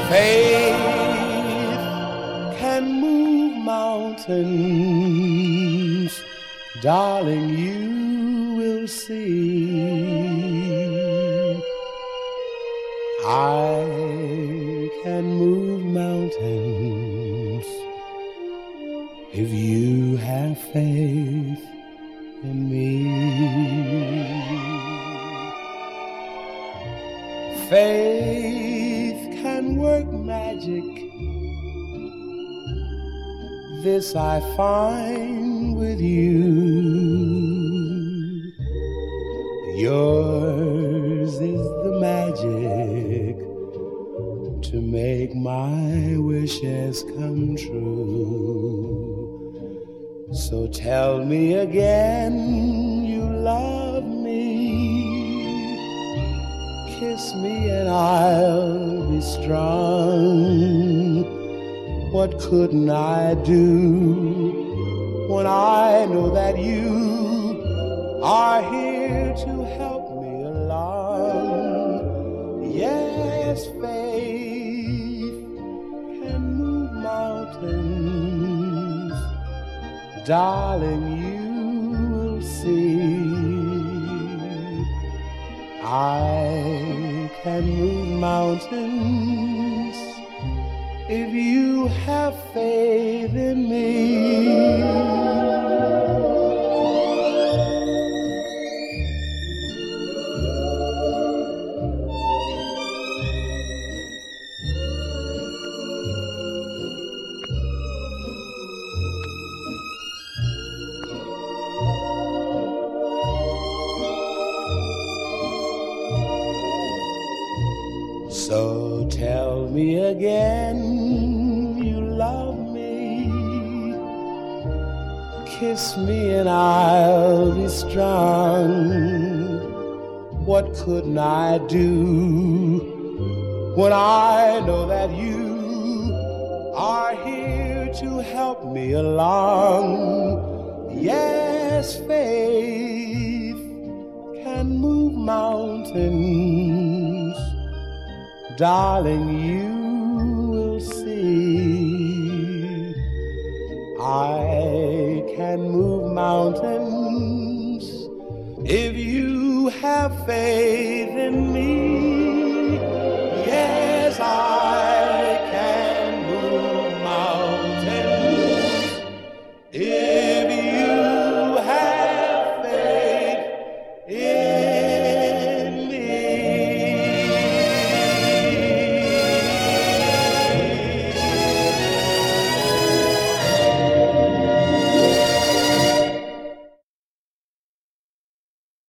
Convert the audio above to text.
Faith can move mountains, darling, you will see. I can move mountains if you have faith in me. Faith can work magic, this I find with you. Yours is the magic to make my wishes come true. So tell me again you love me. Kiss me and I'll be strong. What couldn't I do when I know that you are here to help me along? Yes, faith can move mountains, darling, you will see. I can move mountains if you have faith in me. So tell me again you love me. Kiss me and I'll be strong. What couldn't I do when I know that you are here to help me along? Yes, faith can move mountains, darling, you will see. I can move mountains if you have faith